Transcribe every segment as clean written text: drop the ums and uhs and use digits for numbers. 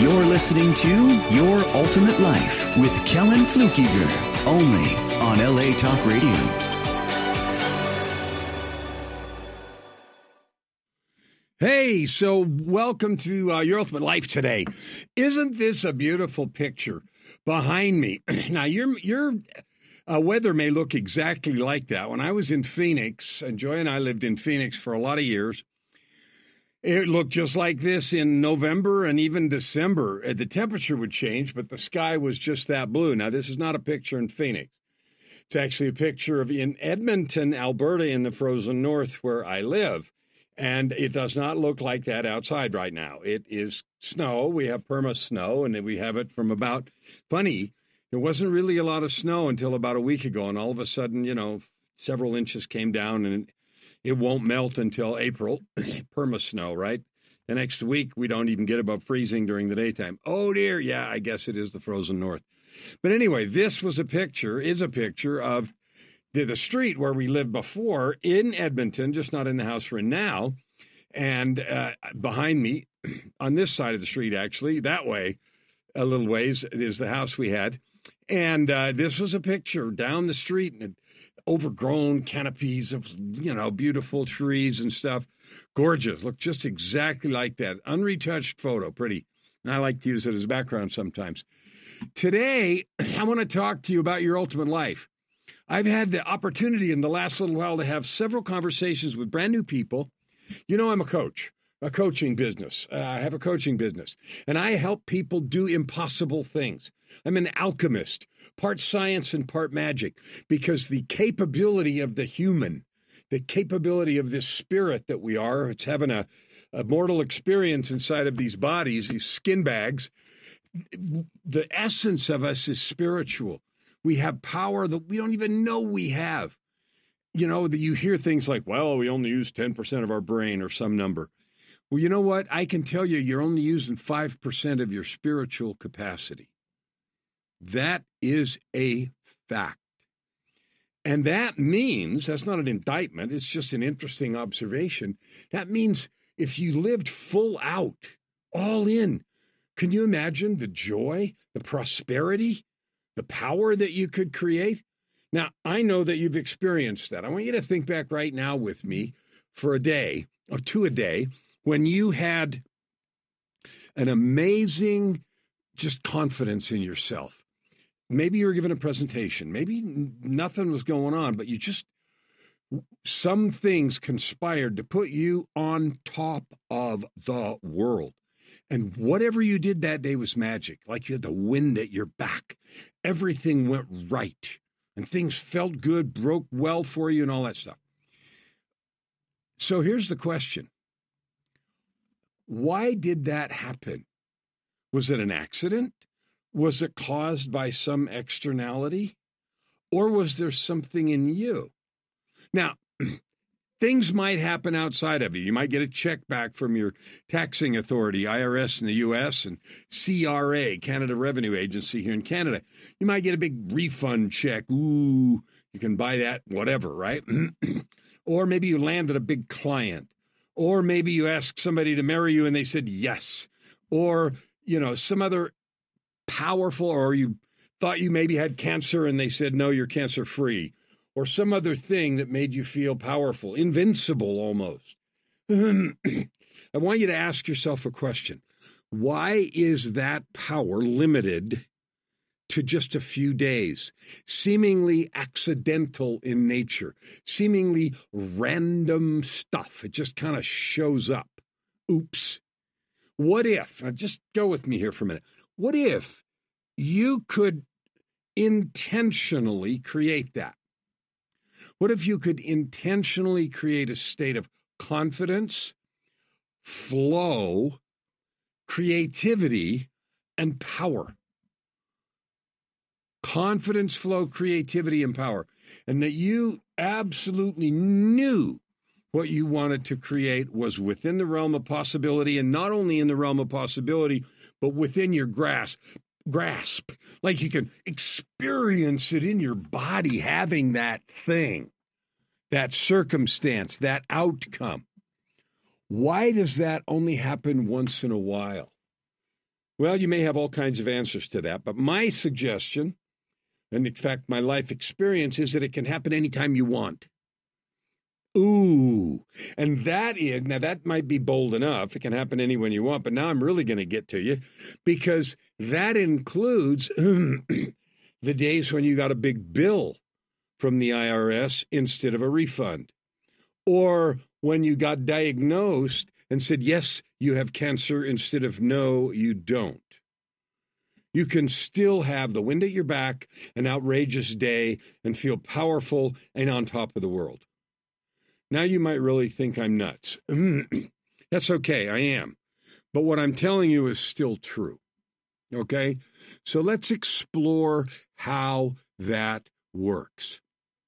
You're listening to Your Ultimate Life with Kellen Flukiger, only on LA Talk Radio. Hey, so welcome to Your Ultimate Life today. Isn't this a beautiful picture behind me? Now, your weather may look exactly like that. When I was in Phoenix, and Joy and I lived in Phoenix for a lot of years, it looked just like this in November and even December. The temperature would change, but the sky was just that blue. Now, this is not a picture in Phoenix. It's actually a picture of in Edmonton, Alberta, in the frozen north where I live. And it does not look like that outside right now. It is snow. We have perma snow, and we have it from about, funny, there wasn't really a lot of snow until about a week ago, and all of a sudden, several inches came down, and it won't melt until April. Perma snow, right? The next week, we don't even get above freezing during the daytime. Oh, dear. Yeah, I guess it is the frozen north. But anyway, this is a picture of the street where we lived before in Edmonton, just not in the house we're in now. And behind me, on this side of the street, actually, that way, a little ways, is the house we had. And this was a picture down the street, and overgrown canopies of, beautiful trees and stuff. Gorgeous. Looked just exactly like that. Unretouched photo. Pretty. And I like to use it as background sometimes. Today, I want to talk to you about your ultimate life. I've had the opportunity in the last little while to have several conversations with brand new people. I'm a coach, a coaching business. I have a coaching business, and I help people do impossible things. I'm an alchemist, part science and part magic, because the capability of the human, the capability of this spirit that we are, it's having a mortal experience inside of these bodies, these skin bags. The essence of us is spiritual. We have power that we don't even know we have. That you hear things like, well, we only use 10% of our brain or some number. Well, you know what? I can tell you, you're only using 5% of your spiritual capacity. That is a fact. And that means, that's not an indictment, it's just an interesting observation. That means if you lived full out, all in, can you imagine the joy, the prosperity, the power that you could create? Now, I know that you've experienced that. I want you to think back right now with me for a day or two a day when you had an amazing just confidence in yourself. Maybe you were given a presentation. Maybe nothing was going on, but some things conspired to put you on top of the world. And whatever you did that day was magic, like you had the wind at your back. Everything went right, and things felt good, broke well for you, and all that stuff. So here's the question. Why did that happen? Was it an accident? Was it caused by some externality? Or was there something in you? Now, things might happen outside of you. You might get a check back from your taxing authority, IRS in the U.S., and CRA, Canada Revenue Agency here in Canada. You might get a big refund check. Ooh, you can buy that, whatever, right? Or maybe you landed a big client. Or maybe you asked somebody to marry you and they said yes. Or, some other powerful, or you thought you maybe had cancer and they said, no, you're cancer-free. Or some other thing that made you feel powerful, invincible almost. I want you to ask yourself a question. Why is that power limited to just a few days? Seemingly accidental in nature, seemingly random stuff. It just kind of shows up. Oops. What if, now just go with me here for a minute. What if you could intentionally create that? What if you could intentionally create a state of confidence, flow, creativity, and power? Confidence, flow, creativity, and power. And that you absolutely knew what you wanted to create was within the realm of possibility, and not only in the realm of possibility, but within your grasp. Like you can experience it in your body, having that thing, that circumstance, that outcome. Why does that only happen once in a while? Well, you may have all kinds of answers to that, but my suggestion, and in fact, my life experience, is that it can happen anytime you want. Ooh, and now that might be bold enough. It can happen anyone you want, but now I'm really going to get to you, because that includes the days when you got a big bill from the IRS instead of a refund, or when you got diagnosed and said, yes, you have cancer instead of no, you don't. You can still have the wind at your back, an outrageous day, and feel powerful and on top of the world. Now you might really think I'm nuts. That's okay, I am. But what I'm telling you is still true. Okay? So let's explore how that works.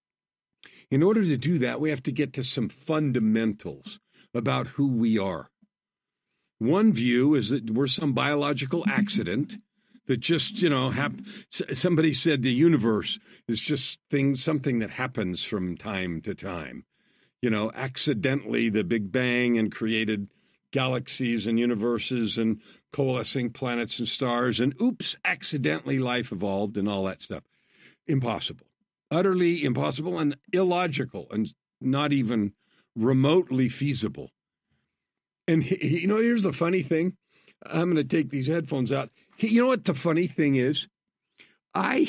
In order to do that, we have to get to some fundamentals about who we are. One view is that we're some biological accident that just, somebody said the universe is just something that happens from time to time. Accidentally the Big Bang and created galaxies and universes and coalescing planets and stars, and oops, accidentally life evolved and all that stuff. Impossible. Utterly impossible and illogical and not even remotely feasible. And, here's the funny thing. I'm going to take these headphones out. You know what the funny thing is? I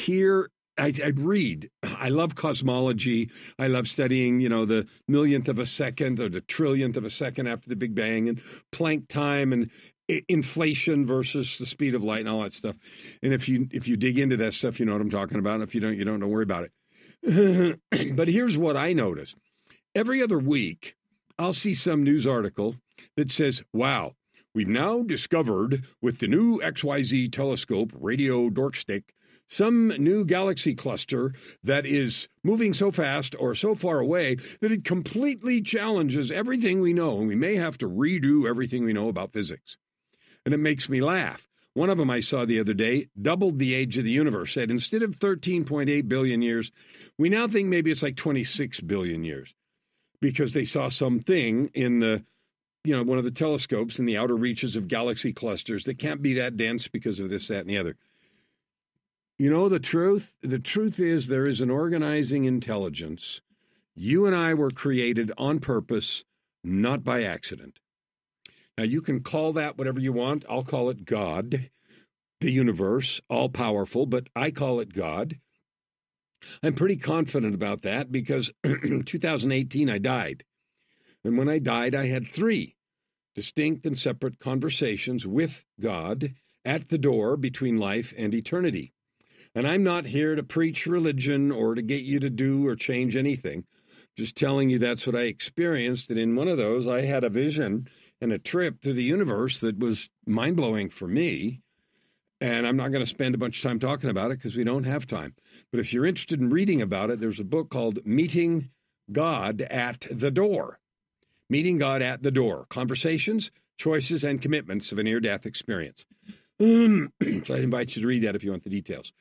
read. I love cosmology. I love studying, the millionth of a second or the trillionth of a second after the Big Bang, and Planck time and inflation versus the speed of light and all that stuff. And if you dig into that stuff, you know what I'm talking about. And if you don't worry about it. But here's what I notice. Every other week, I'll see some news article that says, wow, we've now discovered with the new XYZ telescope, Radio Dorkstick, some new galaxy cluster that is moving so fast or so far away that it completely challenges everything we know, and we may have to redo everything we know about physics. And it makes me laugh. One of them I saw the other day doubled the age of the universe, said instead of 13.8 billion years, we now think maybe it's like 26 billion years, because they saw something in the, one of the telescopes in the outer reaches of galaxy clusters that can't be that dense because of this, that, and the other. You know the truth? The truth is there is an organizing intelligence. You and I were created on purpose, not by accident. Now, you can call that whatever you want. I'll call it God, the universe, all-powerful, but I call it God. I'm pretty confident about that because in 2018 I died. And when I died, I had 3 distinct and separate conversations with God at the door between life and eternity. And I'm not here to preach religion or to get you to do or change anything. Just telling you that's what I experienced. And in one of those, I had a vision and a trip through the universe that was mind-blowing for me. And I'm not going to spend a bunch of time talking about it because we don't have time. But if you're interested in reading about it, there's a book called Meeting God at the Door. Meeting God at the Door. Conversations, Choices, and Commitments of a Near-Death Experience. So I invite you to read that if you want the details.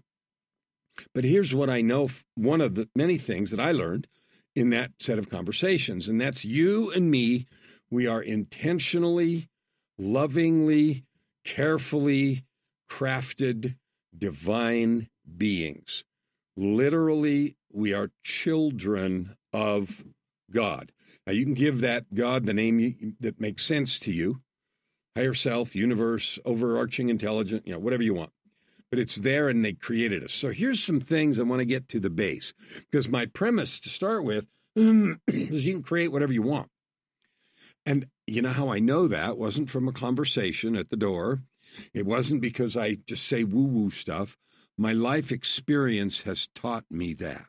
But here's what I know, one of the many things that I learned in that set of conversations, and that's you and me. We are intentionally, lovingly, carefully crafted divine beings. Literally, we are children of God. Now, you can give that God the name that makes sense to you. Higher self, universe, overarching intelligence, whatever you want. But it's there and they created us. So here's some things I want to get to the base. Because my premise to start with is you can create whatever you want. And you know how I know that wasn't from a conversation at the door. It wasn't because I just say woo-woo stuff. My life experience has taught me that.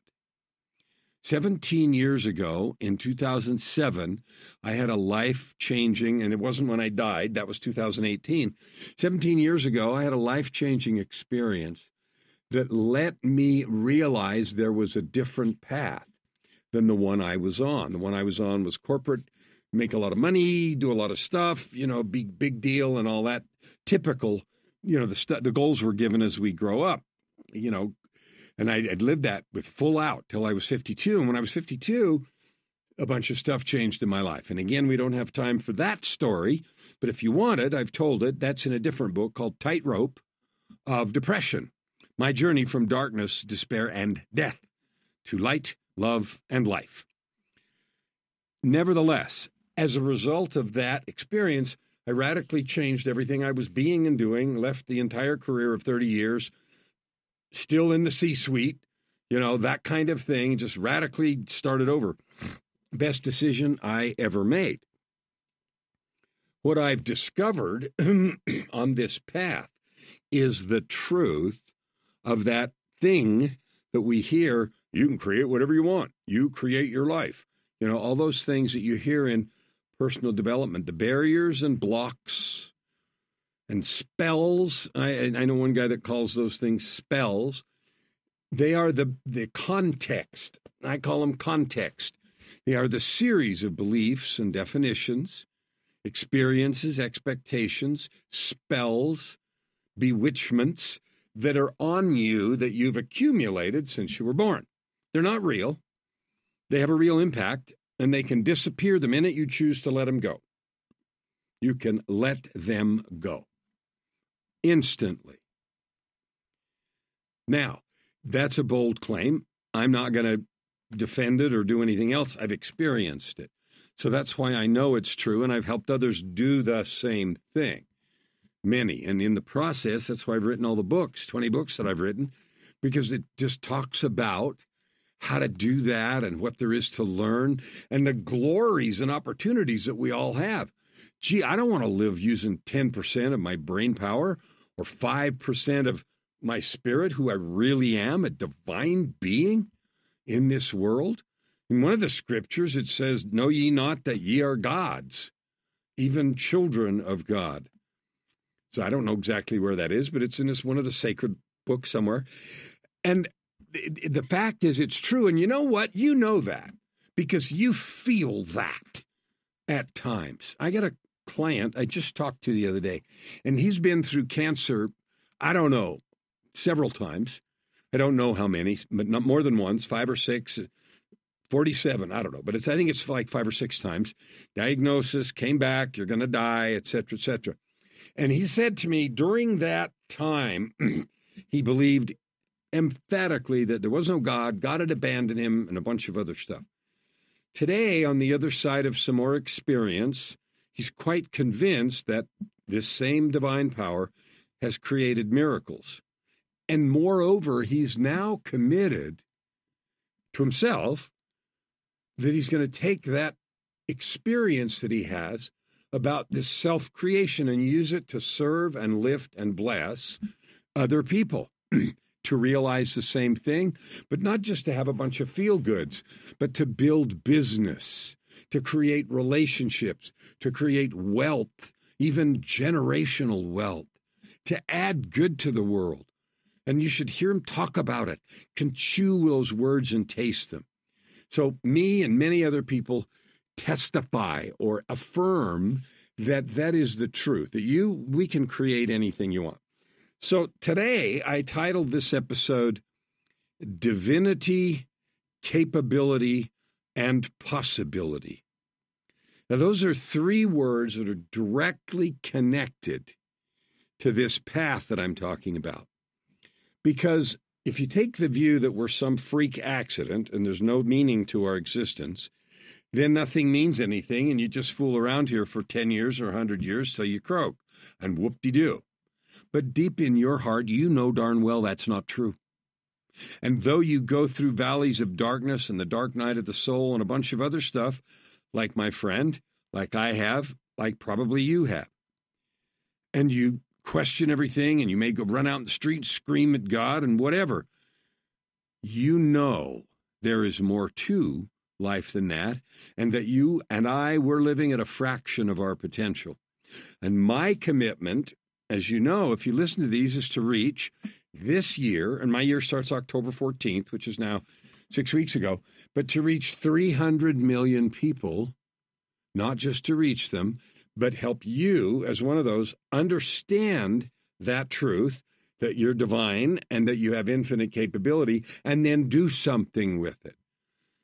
17 years ago, in 2007, I had a life-changing, and it wasn't when I died, that was 2018. 17 years ago, I had a life-changing experience that let me realize there was a different path than the one I was on. The one I was on was corporate, make a lot of money, do a lot of stuff, big deal and all that. Typical, the goals were given as we grow up, and I'd lived that with full out till I was 52. And when I was 52, a bunch of stuff changed in my life. And again, we don't have time for that story, but if you want it, I've told it. That's in a different book called Tightrope of Depression: My Journey from Darkness, Despair, and Death to Light, Love, and Life. Nevertheless, as a result of that experience, I radically changed everything I was being and doing, left the entire career of 30 years, still in the C-suite, that kind of thing, just radically started over. Best decision I ever made. What I've discovered on this path is the truth of that thing that we hear: you can create whatever you want. You create your life. All those things that you hear in personal development, the barriers and blocks and spells. I know one guy that calls those things spells. They are the context. I call them context. They are the series of beliefs and definitions, experiences, expectations, spells, bewitchments that are on you that you've accumulated since you were born. They're not real. They have a real impact, and they can disappear the minute you choose to let them go. You can let them go instantly. Now, that's a bold claim. I'm not going to defend it or do anything else. I've experienced it. So that's why I know it's true, and I've helped others do the same thing. Many. And in the process, that's why I've written all the books, 20 books that I've written, because it just talks about how to do that and what there is to learn and the glories and opportunities that we all have. Gee, I don't want to live using 10% of my brain power or 5% of my spirit, who I really am, a divine being in this world. In one of the scriptures, it says, "Know ye not that ye are gods, even children of God." So I don't know exactly where that is, but it's in one of the sacred books somewhere. And the fact is, it's true. And you know what? You know that because you feel that at times. I got a client I just talked to the other day, and he's been through cancer, I don't know, several times. I don't know how many, but not more than once, 5 or 6, 47, I don't know. But I think it's like 5 or 6 times. Diagnosis, came back, you're going to die, et cetera, et cetera. And he said to me during that time, he believed emphatically that there was no God, God had abandoned him, and a bunch of other stuff. Today, on the other side of some more experience, he's quite convinced that this same divine power has created miracles. And moreover, he's now committed to himself that he's going to take that experience that he has about this self-creation and use it to serve and lift and bless other people. To realize the same thing, but not just to have a bunch of feel-goods, but to build business, to create relationships, to create wealth, even generational wealth, to add good to the world. And you should hear him talk about it, can chew those words and taste them. So me and many other people testify or affirm that that is the truth, that we can create anything you want. So today, I titled this episode, Divinity, Capability, and Possibility. Now, those are 3 words that are directly connected to this path that I'm talking about. Because if you take the view that we're some freak accident and there's no meaning to our existence, then nothing means anything, and you just fool around here for 10 years or 100 years till you croak, and whoop-de-doo. But deep in your heart, you know darn well that's not true. And though you go through valleys of darkness and the dark night of the soul and a bunch of other stuff, like my friend, like I have, like probably you have, and you question everything and you may go run out in the street and scream at God and whatever, you know there is more to life than that, and that you and I, we're living at a fraction of our potential. And my commitment, as you know, if you listen to these, is to reach this year, and my year starts October 14th, which is now 6 weeks ago, but to reach 300 million people, not just to reach them, but help you, as one of those, understand that truth, that you're divine and that you have infinite capability, and then do something with it.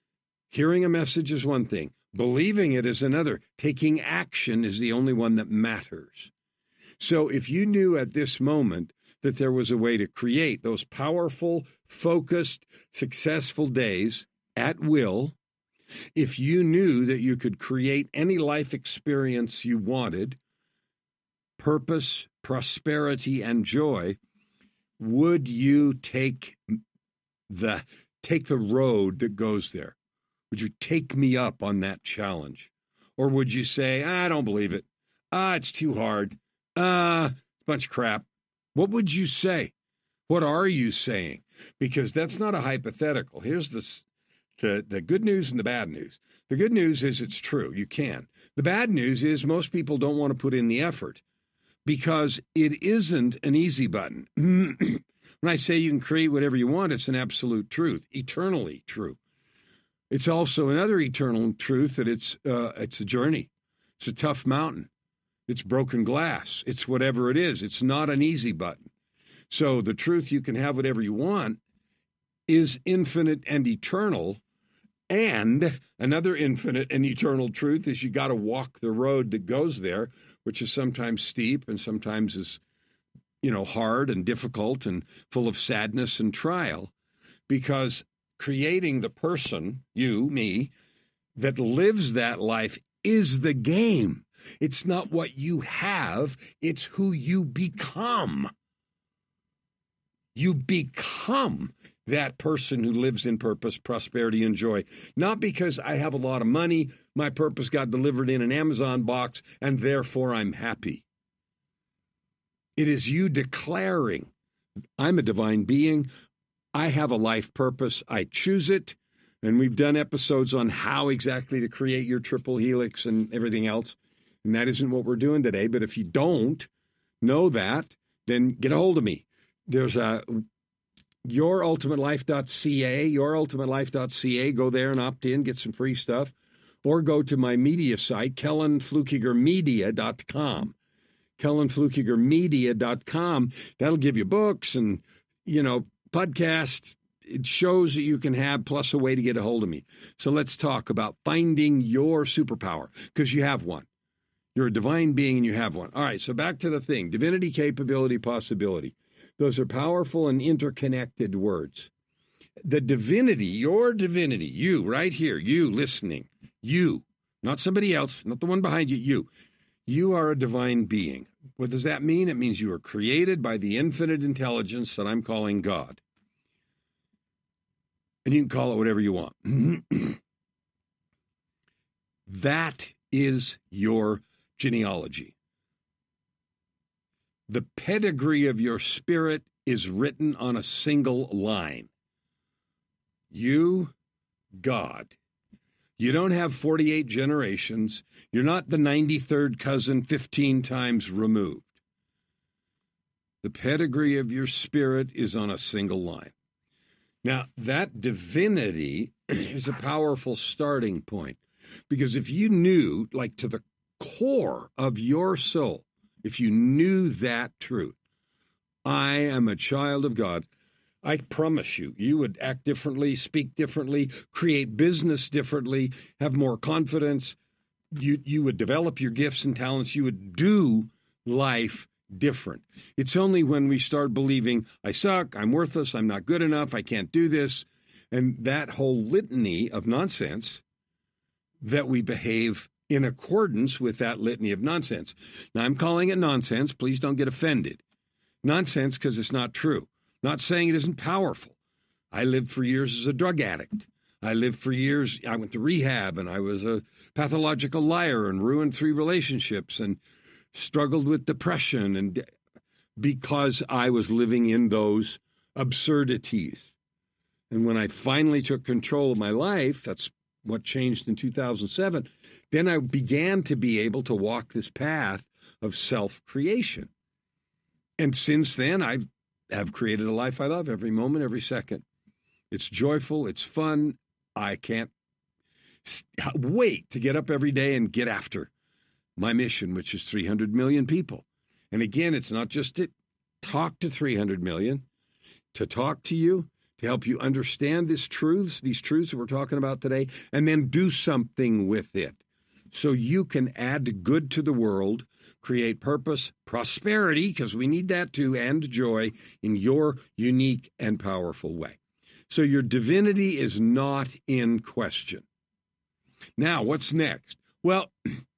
Hearing a message is one thing. Believing it is another. Taking action is the only one that matters. So if you knew at this moment that there was a way to create those powerful, focused, successful days at will, if you knew that you could create any life experience you wanted, purpose, prosperity, and joy, would you take the road that goes there? Would you take me up on that challenge? Or would you say, I don't believe it. It's too hard. It's a bunch of crap. What would you say? What are you saying? Because that's not a hypothetical. Here's the good news and the bad news. The good news is it's true. You can. The bad news is most people don't want to put in the effort because it isn't an easy button. When I say you can create whatever you want, it's an absolute truth, eternally true. It's also another eternal truth that it's a journey. It's a tough mountain. It's broken glass. It's whatever it is. It's not an easy button. So the truth you can have whatever you want is infinite and eternal. And another infinite and eternal truth is you got to walk the road that goes there, which is sometimes steep and sometimes is, hard and difficult and full of sadness and trial, because creating the person, you, me, that lives that life is the game. It's not what you have, it's who you become. You become that person who lives in purpose, prosperity, and joy. Not because I have a lot of money, my purpose got delivered in an Amazon box, and therefore I'm happy. It is you declaring, I'm a divine being, I have a life purpose, I choose it, and we've done episodes on how exactly to create your triple helix and everything else, and that isn't what we're doing today, but if you don't know that, then get a hold of me. There's a yourultimatelife.ca, go there and opt in, get some free stuff, or go to my media site, kellenflukigermedia.com. kellenflukigermedia.com. That'll give you books and, podcasts, shows that you can have, plus a way to get a hold of me. So let's talk about finding your superpower, because you have one. You're a divine being and you have one. All right, so back to the thing, divinity, capability, possibility. Those are powerful and interconnected words. The divinity, your divinity, you right here, you listening, you, not somebody else, not the one behind you, you. You are a divine being. What does that mean? It means you are created by the infinite intelligence that I'm calling God. And you can call it whatever you want. That is your genealogy. The pedigree of your spirit is written on a single line. You, God. You don't have 48 generations. You're not the 93rd cousin 15 times removed. The pedigree of your spirit is on a single line. Now, that divinity is a powerful starting point, because if you knew, like to the core of your soul, if you knew that truth, I am a child of God, I promise you, you would act differently, speak differently, create business differently, have more confidence. You would develop your gifts and talents. You would do life different. It's only when we start believing, I suck, I'm worthless, I'm not good enough, I can't do this, and that whole litany of nonsense, that we behave in accordance with that litany of nonsense. Now, I'm calling it nonsense. Please don't get offended. Nonsense because it's not true. Not saying it isn't powerful. I lived for years as a drug addict. I lived for years, I went to rehab, and I was a pathological liar and ruined 3 relationships and struggled with depression, and because I was living in those absurdities. And when I finally took control of my life, that's what changed in 2007, then I began to be able to walk this path of self-creation. And since then, I have created a life I love every moment, every second. It's joyful. It's fun. I can't wait to get up every day and get after my mission, which is 300 million people. And again, it's not just to talk to 300 million, to talk to you, to help you understand these truths that we're talking about today, and then do something with it so you can add good to the world, create purpose, prosperity, because we need that too, and joy in your unique and powerful way. So your divinity is not in question. Now, what's next? Well,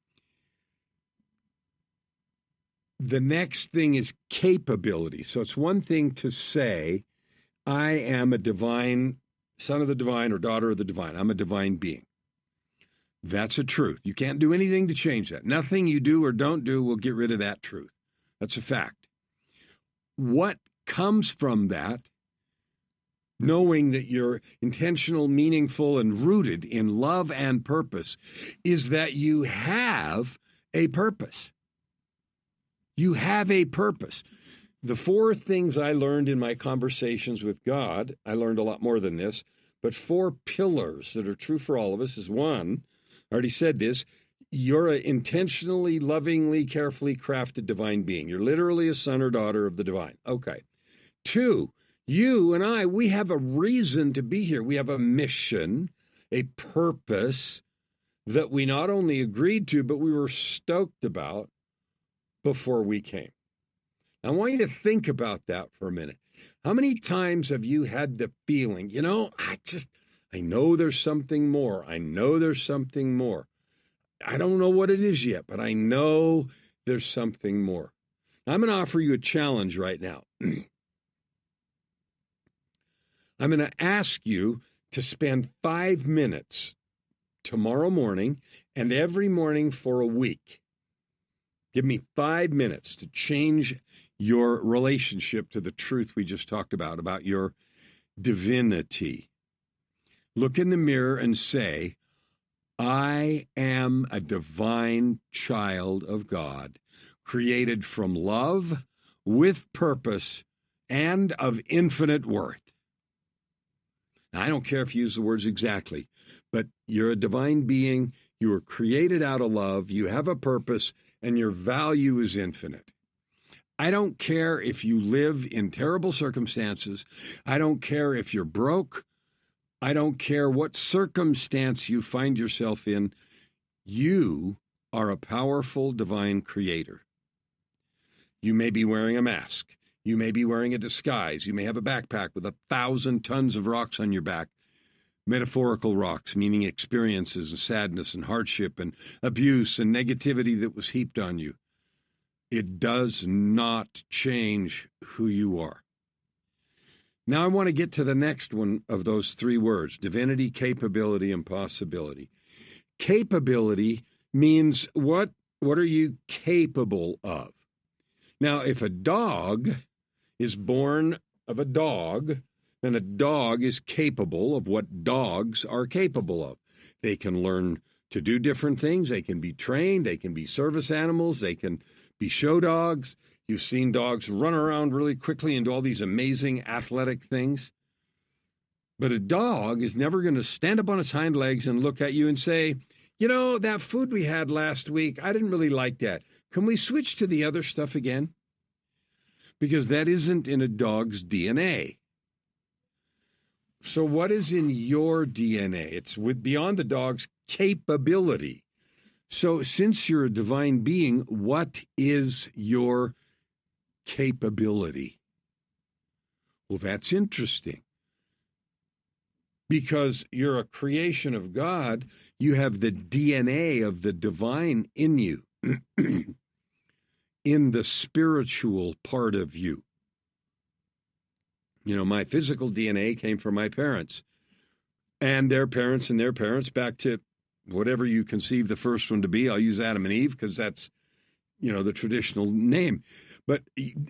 the next thing is capability. So it's one thing to say, I am a divine son of the divine or daughter of the divine. I'm a divine being. That's a truth. You can't do anything to change that. Nothing you do or don't do will get rid of that truth. That's a fact. What comes from that, knowing that you're intentional, meaningful, and rooted in love and purpose, is that you have a purpose. You have a purpose. The 4 things I learned in my conversations with God, I learned a lot more than this, but 4 pillars that are true for all of us is 1, I already said this, you're an intentionally, lovingly, carefully crafted divine being. You're literally a son or daughter of the divine. Okay. 2, you and I, we have a reason to be here. We have a mission, a purpose that we not only agreed to, but we were stoked about before we came. I want you to think about that for a minute. How many times have you had the feeling, I know there's something more. I know there's something more. I don't know what it is yet, but I know there's something more. I'm going to offer you a challenge right now. I'm going to ask you to spend 5 minutes tomorrow morning and every morning for a week. Give me 5 minutes to change your relationship to the truth we just talked about your divinity. Look in the mirror and say, I am a divine child of God, created from love, with purpose, and of infinite worth. Now, I don't care if you use the words exactly, but you're a divine being, you were created out of love, you have a purpose, and your value is infinite. I don't care if you live in terrible circumstances. I don't care if you're broke. I don't care what circumstance you find yourself in. You are a powerful divine creator. You may be wearing a mask. You may be wearing a disguise. You may have a backpack with 1,000 tons of rocks on your back. Metaphorical rocks, meaning experiences and sadness and hardship and abuse and negativity that was heaped on you. It does not change who you are. Now I want to get to the next one of those 3 words, divinity, capability, and possibility. Capability means what are you capable of? Now, if a dog is born of a dog, then a dog is capable of what dogs are capable of. They can learn to do different things. They can be trained. They can be service animals. They can be show dogs. You've seen dogs run around really quickly and do all these amazing athletic things. But a dog is never going to stand up on its hind legs and look at you and say, that food we had last week, I didn't really like that. Can we switch to the other stuff again? Because that isn't in a dog's DNA. So what is in your DNA? It's beyond the dog's capability. So since you're a divine being, what is your capability? Well, that's interesting. Because you're a creation of God, you have the DNA of the divine in you, in the spiritual part of you. My physical DNA came from my parents and their parents back to whatever you conceive the first one to be. I'll use Adam and Eve because that's, the traditional name. But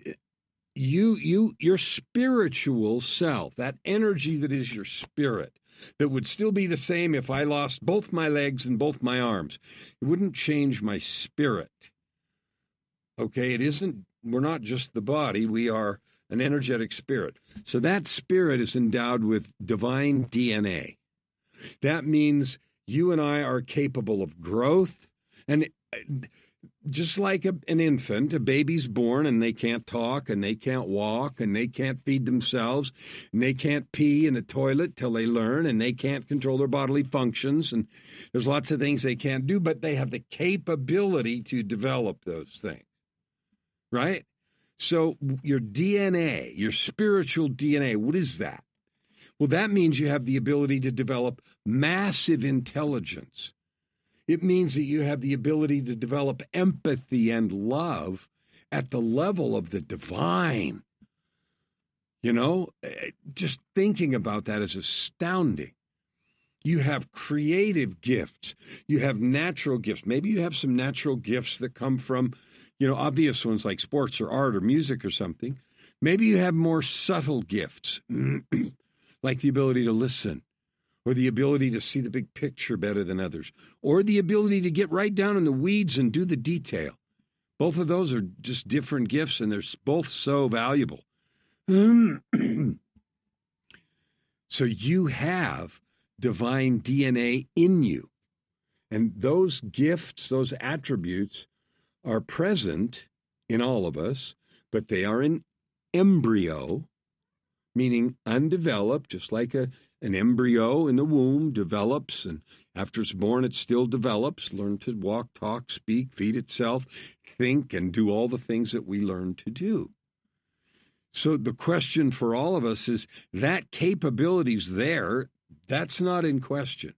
your spiritual self, that energy that is your spirit, that would still be the same if I lost both my legs and both my arms. It wouldn't change my spirit. Okay, we're not just the body, we are an energetic spirit. So that spirit is endowed with divine DNA. That means you and I are capable of growth. And just like an infant, a baby's born and they can't talk and they can't walk and they can't feed themselves and they can't pee in a toilet till they learn and they can't control their bodily functions. And there's lots of things they can't do, but they have the capability to develop those things, right? So your DNA, your spiritual DNA, what is that? Well, that means you have the ability to develop massive intelligence. It means that you have the ability to develop empathy and love at the level of the divine. You know, just thinking about that is astounding. You have creative gifts. You have natural gifts. Maybe you have some natural gifts that come from, obvious ones like sports or art or music or something. Maybe you have more subtle gifts, like the ability to listen, or the ability to see the big picture better than others, or the ability to get right down in the weeds and do the detail. Both of those are just different gifts, and they're both so valuable. So you have divine DNA in you, and those gifts, those attributes are present in all of us, but they are in embryo, meaning undeveloped, just like an embryo in the womb develops, and after it's born, it still develops, learn to walk, talk, speak, feed itself, think, and do all the things that we learn to do. So the question for all of us is, that capability's there, that's not in question.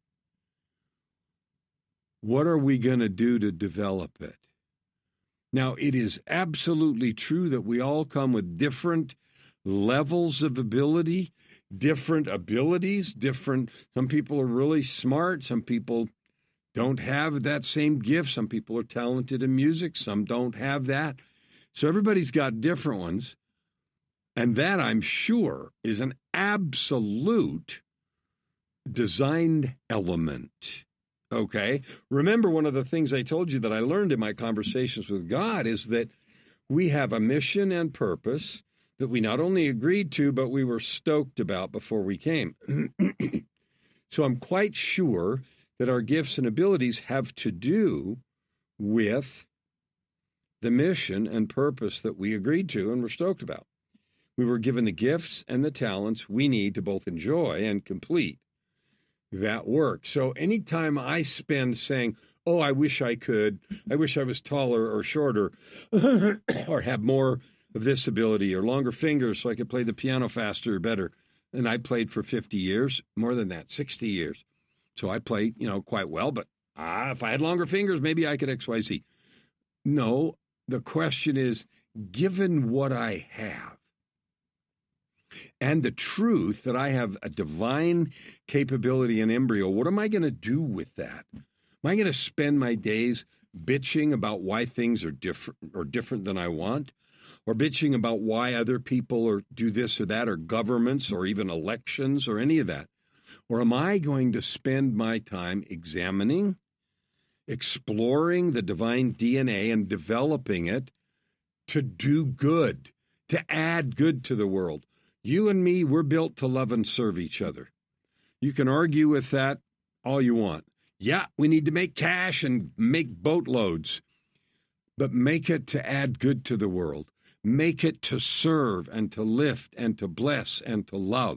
What are we going to do to develop it? Now, it is absolutely true that we all come with different levels of ability, different abilities, some people are really smart, some people don't have that same gift, some people are talented in music, some don't have that. So everybody's got different ones, and that, I'm sure, is an absolute designed element. Okay? Remember, one of the things I told you that I learned in my conversations with God is that we have a mission and purpose that we not only agreed to, but we were stoked about before we came. So I'm quite sure that our gifts and abilities have to do with the mission and purpose that we agreed to and were stoked about. We were given the gifts and the talents we need to both enjoy and complete that work. So anytime I spend saying, oh, I wish I could, I wish I was taller or shorter, or have more of this ability, or longer fingers so I could play the piano faster or better. And I played for 50 years, more than that, 60 years. So I play, quite well, but if I had longer fingers, maybe I could XYZ. No, the question is, given what I have, and the truth that I have a divine capability in embryo, what am I going to do with that? Am I going to spend my days bitching about why things are different than I want? Or bitching about why other people do this or that, or governments, or even elections, or any of that? Or am I going to spend my time examining, exploring the divine DNA and developing it to do good, to add good to the world? You and me, we're built to love and serve each other. You can argue with that all you want. Yeah, we need to make cash and make boatloads, but make it to add good to the world. Make it to serve and to lift and to bless and to love.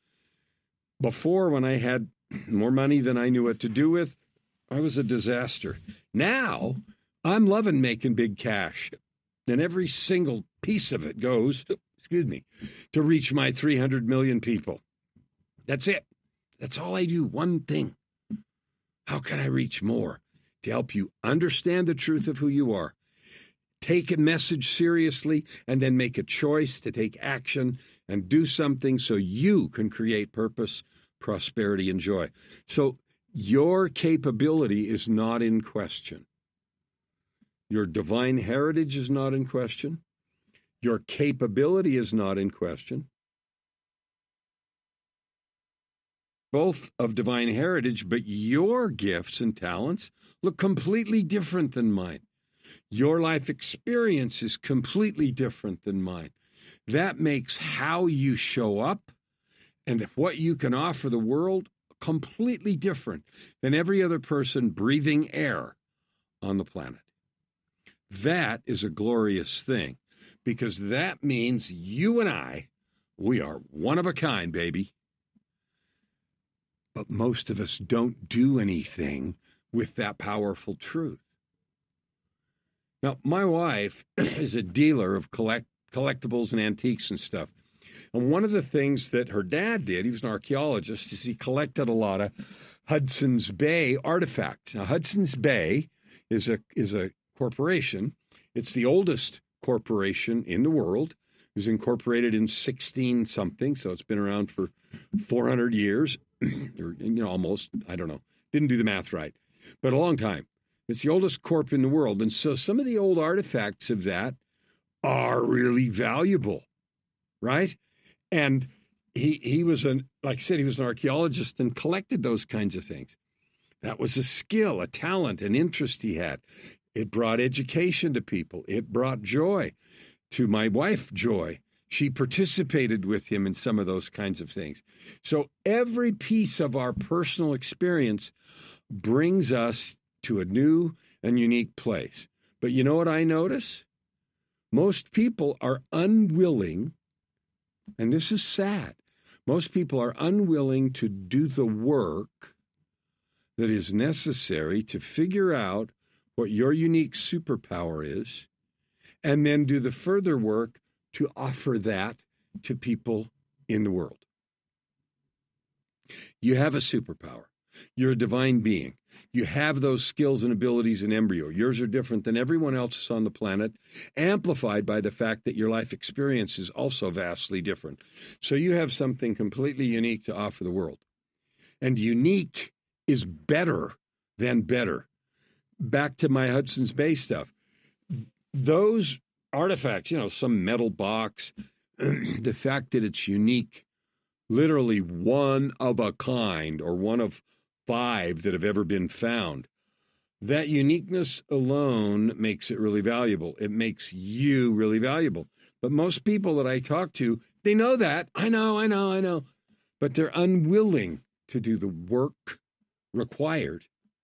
Before, when I had more money than I knew what to do with, I was a disaster. Now, I'm loving making big cash, and every single piece of it goes, to reach my 300 million people. That's it. That's all I do, one thing. How can I reach more? To help you understand the truth of who you are, take a message seriously, and then make a choice to take action and do something so you can create purpose, prosperity, and joy. So your capability is not in question. Your divine heritage is not in question. Your capability is not in question. Both of divine heritage, but your gifts and talents look completely different than mine. Your life experience is completely different than mine. That makes how you show up and what you can offer the world completely different than every other person breathing air on the planet. That is a glorious thing, because that means you and I, we are one of a kind, baby. But most of us don't do anything with that powerful truth. Now, my wife is a dealer of collectibles and antiques and stuff. And one of the things that her dad did, he was an archaeologist, is he collected a lot of Hudson's Bay artifacts. Now, Hudson's Bay is a corporation. It's the oldest corporation in the world. It was incorporated in 16-something, so it's been around for 400 years, or almost, I don't know. Didn't do the math right, but a long time. It's the oldest corp in the world, and so some of the old artifacts of that are really valuable, right? And he was like I said, he was an archaeologist and collected those kinds of things. That was a skill, a talent, an interest he had. It brought education to people. It brought joy to my wife, Joy. She participated with him in some of those kinds of things. So every piece of our personal experience brings us to a new and unique place. But you know what I notice? Most people are unwilling, and this is sad, most people are unwilling to do the work that is necessary to figure out what your unique superpower is, and then do the further work to offer that to people in the world. You have a superpower. You're a divine being. You have those skills and abilities in embryo. Yours are different than everyone else's on the planet, amplified by the fact that your life experience is also vastly different. So you have something completely unique to offer the world. And unique is better than better. Back to my Hudson's Bay stuff. Those artifacts, some metal box, the fact that it's unique, literally one of a kind or one of 5 that have ever been found, that uniqueness alone makes it really valuable. It makes you really valuable. But most people that I talk to, they know that. I know. But they're unwilling to do the work required.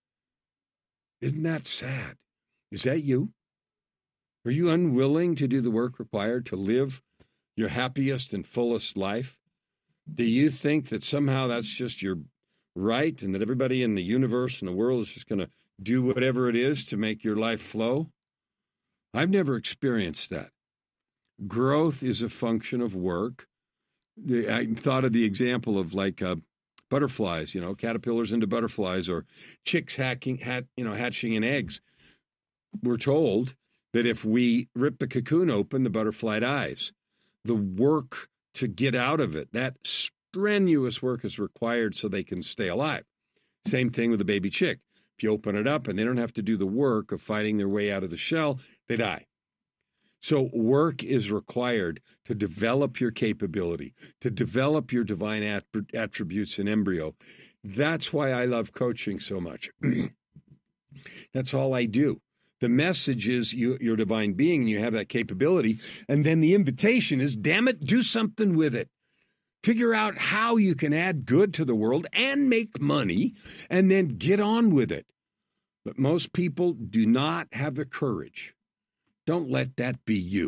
Isn't that sad? Is that you? Are you unwilling to do the work required to live your happiest and fullest life? Do you think that somehow that's just your right and that everybody in the universe and the world is just going to do whatever it is to make your life flow? I've never experienced that. Growth is a function of work. I thought of the example of butterflies, caterpillars into butterflies, or chicks hatching in eggs. We're told that if we rip the cocoon open, the butterfly dies. The work to get out of it, that strenuous work is required so they can stay alive. Same thing with a baby chick. If you open it up and they don't have to do the work of fighting their way out of the shell, they die. So work is required to develop your capability, to develop your divine attributes in embryo. That's why I love coaching so much. That's all I do. The message is you're a divine being and you have that capability. And then the invitation is, damn it, do something with it. Figure out how you can add good to the world and make money, and then get on with it. But most people do not have the courage. Don't let that be you.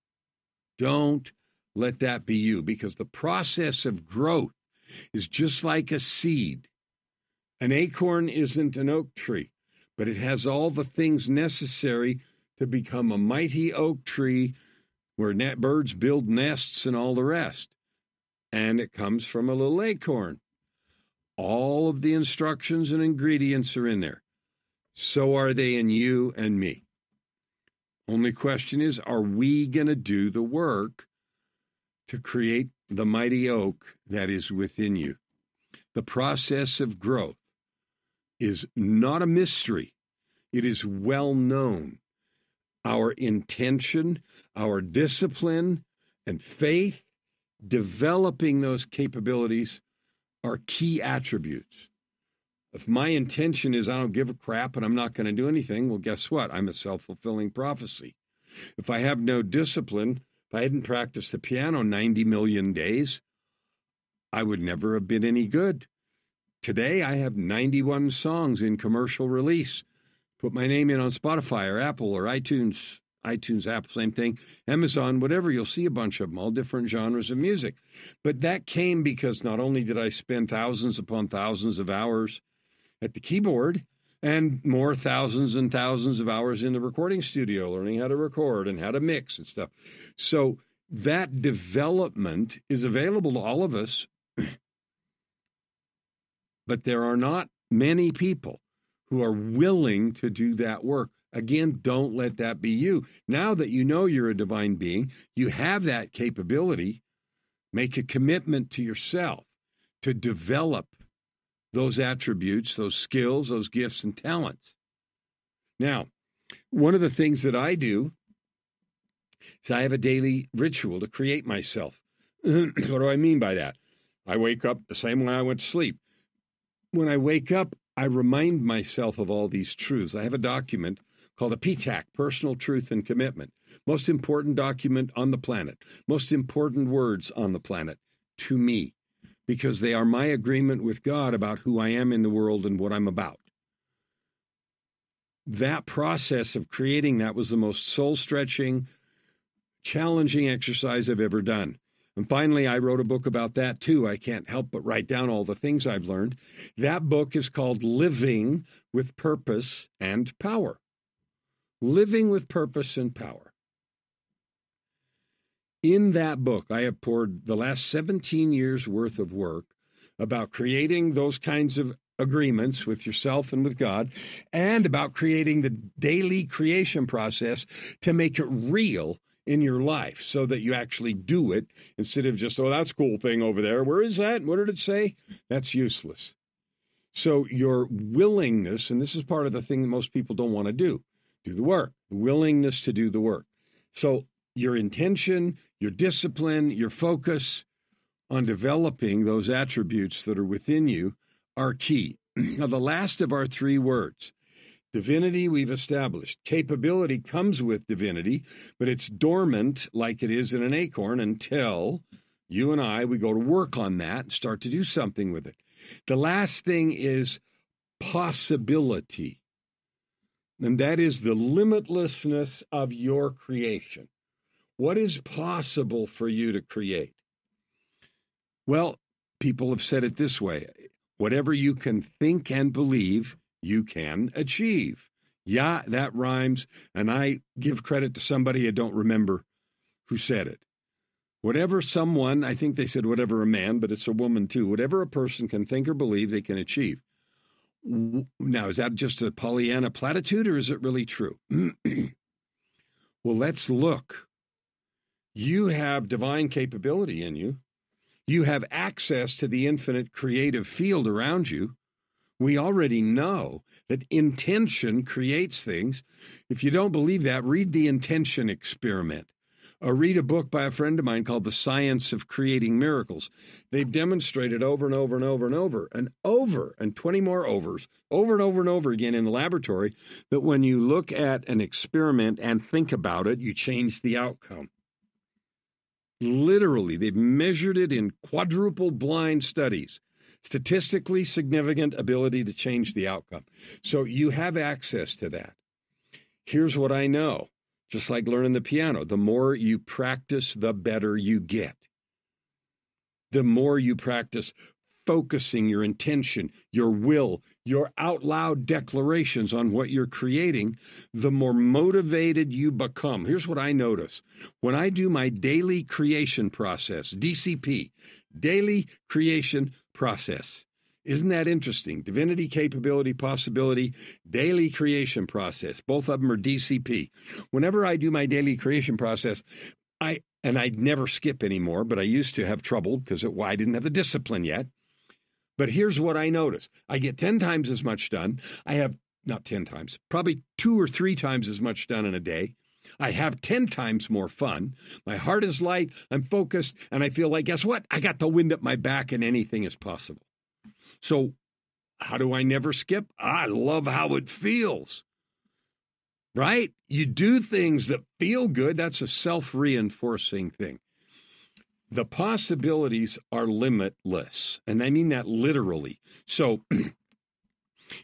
Don't let that be you, because the process of growth is just like a seed. An acorn isn't an oak tree, but it has all the things necessary to become a mighty oak tree where birds build nests and all the rest. And it comes from a little acorn. All of the instructions and ingredients are in there. So are they in you and me. Only question is, are we going to do the work to create the mighty oak that is within you? The process of growth is not a mystery. It is well known. Our intention, our discipline, and faith, developing those capabilities are key attributes. If my intention is I don't give a crap and I'm not going to do anything, well, guess what? I'm a self-fulfilling prophecy. If I have no discipline, if I hadn't practiced the piano 90 million days, I would never have been any good. Today, I have 91 songs in commercial release. Put my name in on Spotify or Apple or iTunes, Apple, same thing, Amazon, whatever. You'll see a bunch of them, all different genres of music. But that came because not only did I spend thousands upon thousands of hours at the keyboard and more thousands and thousands of hours in the recording studio, learning how to record and how to mix and stuff. So that development is available to all of us, but there are not many people who are willing to do that work. Again, don't let that be you. Now that you know you're a divine being, you have that capability, make a commitment to yourself to develop those attributes, those skills, those gifts and talents. Now, one of the things that I do is I have a daily ritual to create myself. What do I mean by that? I wake up the same way I went to sleep. When I wake up, I remind myself of all these truths. I have a document called a PTAC, Personal Truth and Commitment. Most important document on the planet. Most important words on the planet to me, because they are my agreement with God about who I am in the world and what I'm about. That process of creating that was the most soul-stretching, challenging exercise I've ever done. And finally, I wrote a book about that too. I can't help but write down all the things I've learned. That book is called Living with Purpose and Power. Living with Purpose and Power. In that book, I have poured the last 17 years worth of work about creating those kinds of agreements with yourself and with God, and about creating the daily creation process to make it real in your life so that you actually do it instead of just, oh, that's a cool thing over there. Where is that? What did it say? That's useless. So your willingness, and this is part of the thing that most people don't want to do the work, the willingness to do the work. So your intention, your discipline, your focus on developing those attributes that are within you are key. Now, the last of our three words, divinity, we've established. Capability comes with divinity, but it's dormant like it is in an acorn until you and we go to work on that and start to do something with it. The last thing is possibility, and that is the limitlessness of your creation. What is possible for you to create? Well, people have said it this way: whatever you can think and believe, you can achieve. Yeah, that rhymes, and I give credit to somebody I don't remember who said it. Whatever someone, I think they said whatever a man, but it's a woman too, whatever a person can think or believe, they can achieve. Now, is that just a Pollyanna platitude, or is it really true? Well, let's look. You have divine capability in you. You have access to the infinite creative field around you. We already know that intention creates things. If you don't believe that, read the intention experiment. Or read a book by a friend of mine called The Science of Creating Miracles. They've demonstrated over and over and over and over, and 20 more overs, over and over and over again in the laboratory, that when you look at an experiment and think about it, you change the outcome. Literally, they've measured it in quadruple blind studies. Statistically significant ability to change the outcome. So you have access to that. Here's what I know. Just like learning the piano, the more you practice, the better you get. The more you practice focusing your intention, your will, your out loud declarations on what you're creating, the more motivated you become. Here's what I notice. When I do my daily creation process, DCP, daily creation process. Isn't that interesting? Divinity, capability, possibility, daily creation process. Both of them are DCP. Whenever I do my daily creation process, I never skip anymore, but I used to have trouble because I didn't have the discipline yet. But here's what I notice. I get 10 times as much done. I have, not 10 times, probably 2 or 3 times as much done in a day. I have 10 times more fun. My heart is light. I'm focused. And I feel like, guess what? I got the wind at my back and anything is possible. So how do I never skip? I love how it feels, right? You do things that feel good. That's a self-reinforcing thing. The possibilities are limitless, and I mean that literally. So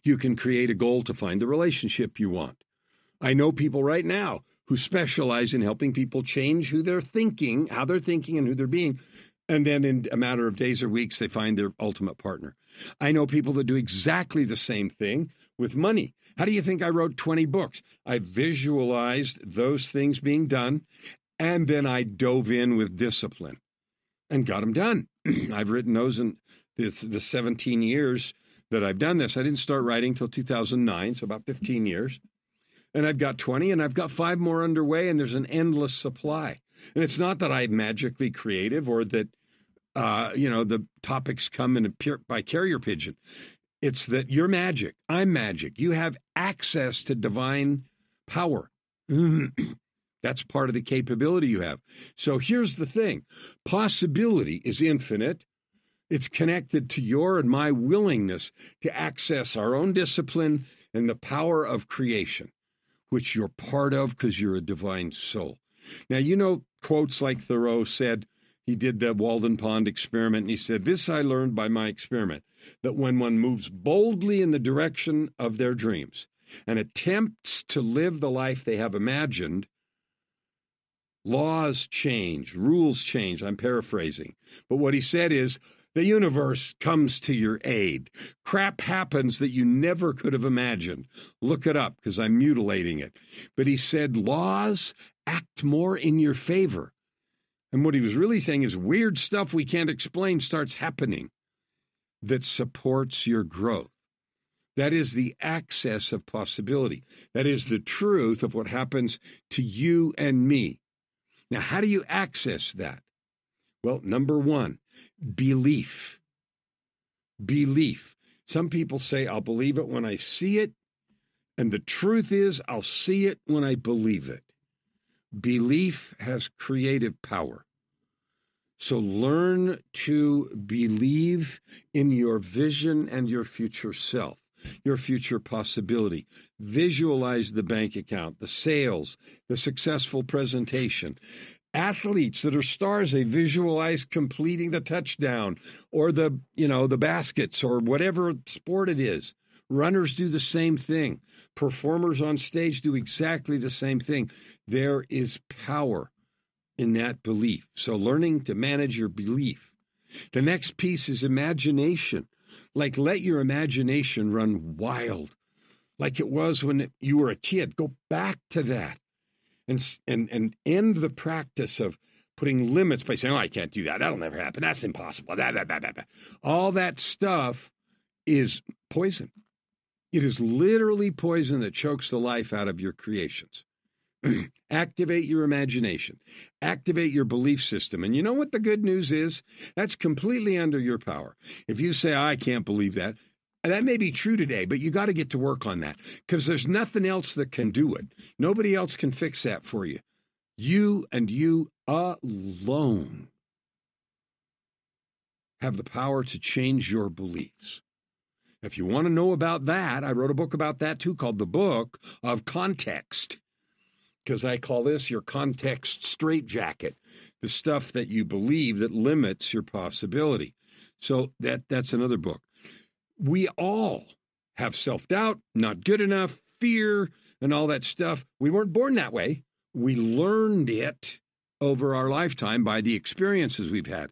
You can create a goal to find the relationship you want. I know people right now who specialize in helping people change who they're thinking, how they're thinking, and who they're being. And then in a matter of days or weeks, they find their ultimate partner. I know people that do exactly the same thing with money. How do you think I wrote 20 books? I visualized those things being done, and then I dove in with discipline and got them done. I've written those in the 17 years that I've done this. I didn't start writing until 2009, so about 15 years. And I've got 20, and I've got 5 more underway, and there's an endless supply. And it's not that I'm magically creative or that, the topics come and appear by carrier pigeon. It's that you're magic. I'm magic. You have access to divine power. That's part of the capability you have. So here's the thing. Possibility is infinite. It's connected to your and my willingness to access our own discipline and the power of creation, which you're part of because you're a divine soul. Now, quotes like Thoreau said, he did the Walden Pond experiment, and he said, "This I learned by my experiment, that when one moves boldly in the direction of their dreams and attempts to live the life they have imagined, laws change, rules change." I'm paraphrasing. But what he said is, the universe comes to your aid. Crap happens that you never could have imagined. Look it up because I'm mutilating it. But he said laws act more in your favor. And what he was really saying is weird stuff we can't explain starts happening that supports your growth. That is the access of possibility. That is the truth of what happens to you and me. Now, how do you access that? Well, number one, belief. Belief. Some people say, I'll believe it when I see it. And the truth is, I'll see it when I believe it. Belief has creative power. So learn to believe in your vision and your future self, your future possibility. Visualize the bank account, the sales, the successful presentation. Athletes that are stars, they visualize completing the touchdown or the baskets or whatever sport it is. Runners do the same thing. Performers on stage do exactly the same thing. There is power in that belief. So learning to manage your belief. The next piece is imagination. Like, let your imagination run wild, like it was when you were a kid. Go back to that and end the practice of putting limits by saying, "Oh, I can't do that. That'll never happen. That's impossible." All that stuff is poison. It is literally poison that chokes the life out of your creations. Activate your imagination. Activate your belief system. And you know what the good news is? That's completely under your power. If you say, "I can't believe that," and that may be true today, but you got to get to work on that because there's nothing else that can do it. Nobody else can fix that for you. You and you alone have the power to change your beliefs. If you want to know about that, I wrote a book about that too called The Book of Context, because I call this your context straitjacket, the stuff that you believe that limits your possibility. So that's another book. We all have self-doubt, not good enough, fear, and all that stuff. We weren't born that way. We learned it over our lifetime by the experiences we've had.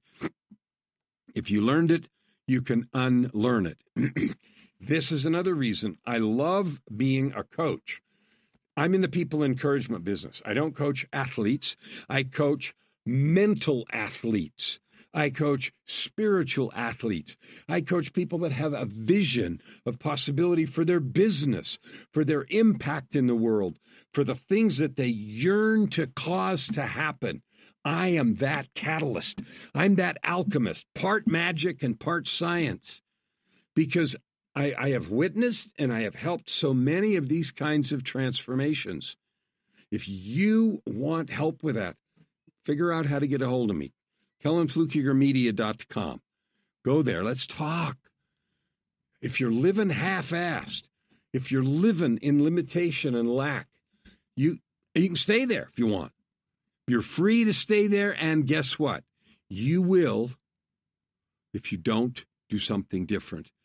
If you learned it, you can unlearn it. This is another reason I love being a coach. I'm in the people encouragement business. I don't coach athletes. I coach mental athletes. I coach spiritual athletes. I coach people that have a vision of possibility for their business, for their impact in the world, for the things that they yearn to cause to happen. I am that catalyst. I'm that alchemist, part magic and part science, because I have witnessed and I have helped so many of these kinds of transformations. If you want help with that, figure out how to get a hold of me. KellenFlukigerMedia.com. Go there. Let's talk. If you're living half-assed, if you're living in limitation and lack, you can stay there if you want. You're free to stay there, and guess what? You will if you don't do something different.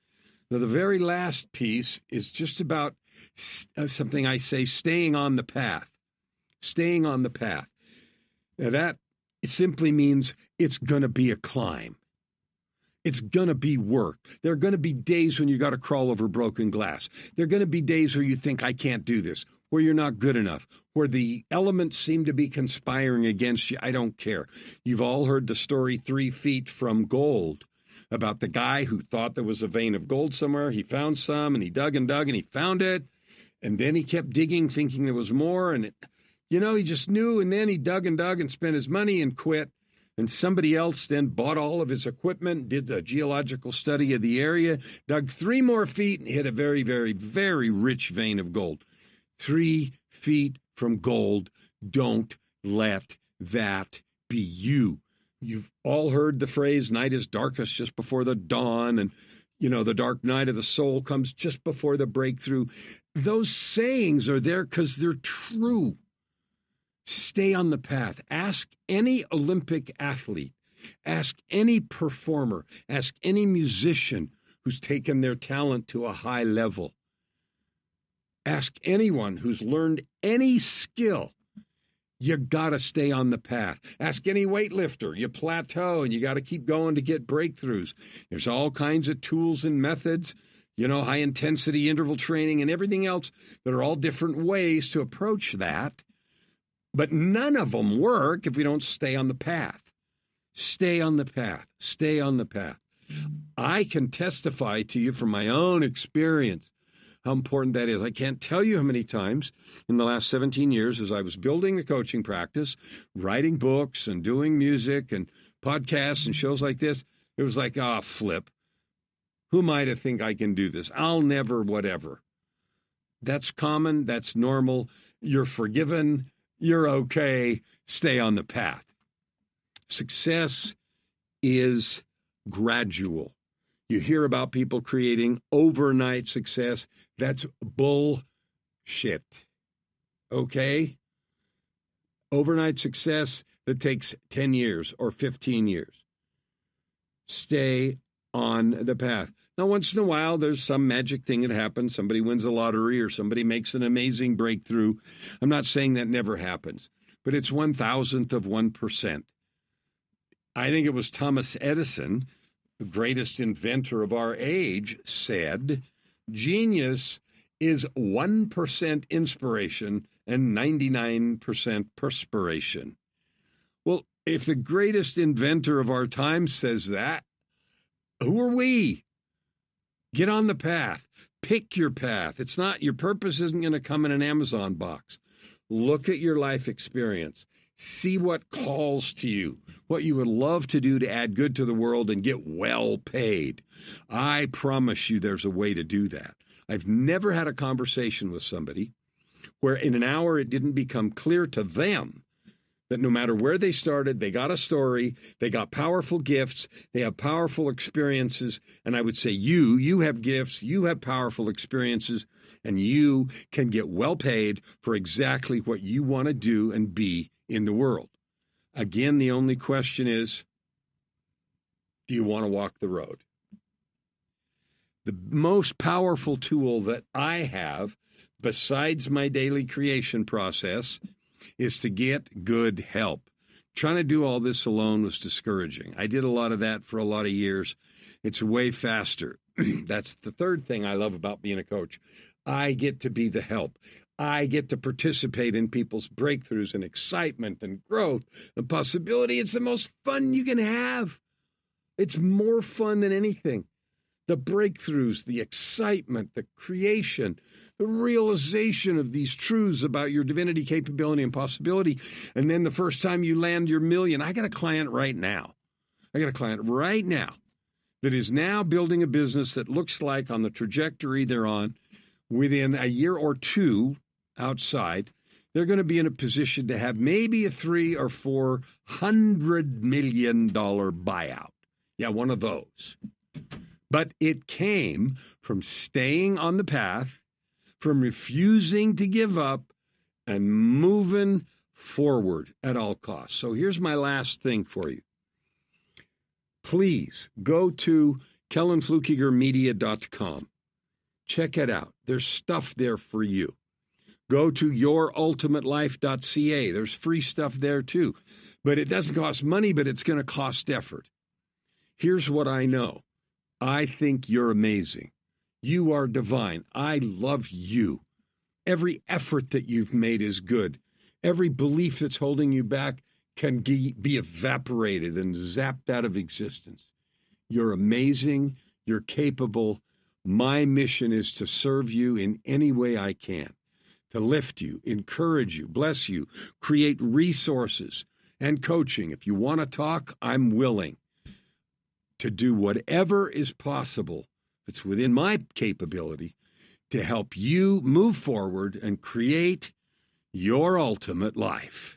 Now, the very last piece is just about something I say, staying on the path. Staying on the path. Now, that it simply means it's going to be a climb. It's going to be work. There are going to be days when you got to crawl over broken glass. There are going to be days where you think, I can't do this, where you're not good enough, where the elements seem to be conspiring against you. I don't care. You've all heard the story 3 Feet from Gold about the guy who thought there was a vein of gold somewhere. He found some, and he dug and he found it. And then he kept digging, thinking there was more. And, he just knew. And then he dug and spent his money and quit. And somebody else then bought all of his equipment, did a geological study of the area, dug 3 more feet, and hit a very, very, very rich vein of gold. 3 feet from gold. Don't let that be you. You've all heard the phrase, night is darkest just before the dawn, and, the dark night of the soul comes just before the breakthrough. Those sayings are there because they're true. Stay on the path. Ask any Olympic athlete. Ask any performer. Ask any musician who's taken their talent to a high level. Ask anyone who's learned any skill. You got to stay on the path. Ask any weightlifter. You plateau and you got to keep going to get breakthroughs. There's all kinds of tools and methods, high intensity interval training and everything else that are all different ways to approach that. But none of them work if we don't stay on the path. Stay on the path. Stay on the path. I can testify to you from my own experience how important that is. I can't tell you how many times in the last 17 years as I was building the coaching practice, writing books and doing music and podcasts and shows like this, it was like, flip. Who am I to think I can do this? I'll never whatever. That's common. That's normal. You're forgiven. You're okay. Stay on the path. Success is gradual. You hear about people creating overnight success. That's bullshit. Okay? Overnight success that takes 10 years or 15 years. Stay on the path. Now, once in a while, there's some magic thing that happens. Somebody wins the lottery or somebody makes an amazing breakthrough. I'm not saying that never happens, but it's 1,000th of 1%. I think it was Thomas Edison, the greatest inventor of our age, said, genius is 1% inspiration and 99% perspiration. Well, if the greatest inventor of our time says that, who are we? Get on the path. Pick your path. It's not, your purpose isn't going to come in an Amazon box. Look at your life experience. See what calls to you, what you would love to do to add good to the world and get well paid. I promise you there's a way to do that. I've never had a conversation with somebody where in an hour it didn't become clear to them that no matter where they started, they got a story, they got powerful gifts, they have powerful experiences, and I would say you have gifts, you have powerful experiences, and you can get well paid for exactly what you want to do and be in the world. Again, the only question is, do you want to walk the road? The most powerful tool that I have, besides my daily creation process, is to get good help. Trying to do all this alone was discouraging. I did a lot of that for a lot of years. It's way faster. That's the third thing I love about being a coach. I get to be the help. I get to participate in people's breakthroughs and excitement and growth and possibility. It's the most fun you can have. It's more fun than anything. The breakthroughs, the excitement, the creation, the realization of these truths about your divinity, capability, and possibility. And then the first time you land your million, I got a client right now. That is now building a business that looks like on the trajectory they're on, within a year or two outside, they're going to be in a position to have maybe a $300 or $400 million buyout. Yeah, one of those. But it came from staying on the path, from refusing to give up, and moving forward at all costs. So here's my last thing for you. Please go to KellenFlukigerMedia.com. Check it out. There's stuff there for you. Go to YourUltimateLife.ca. There's free stuff there too. But it doesn't cost money, but it's going to cost effort. Here's what I know. I think you're amazing. You are divine. I love you. Every effort that you've made is good. Every belief that's holding you back can be evaporated and zapped out of existence. You're amazing. You're capable. My mission is to serve you in any way I can, to lift you, encourage you, bless you, create resources and coaching. If you want to talk, I'm willing to do whatever is possible that's within my capability to help you move forward and create your ultimate life.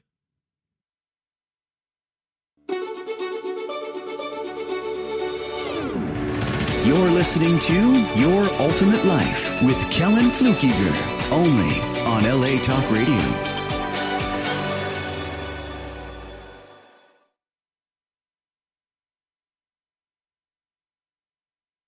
You're listening to Your Ultimate Life with Kellen Flukiger, only on LA Talk Radio.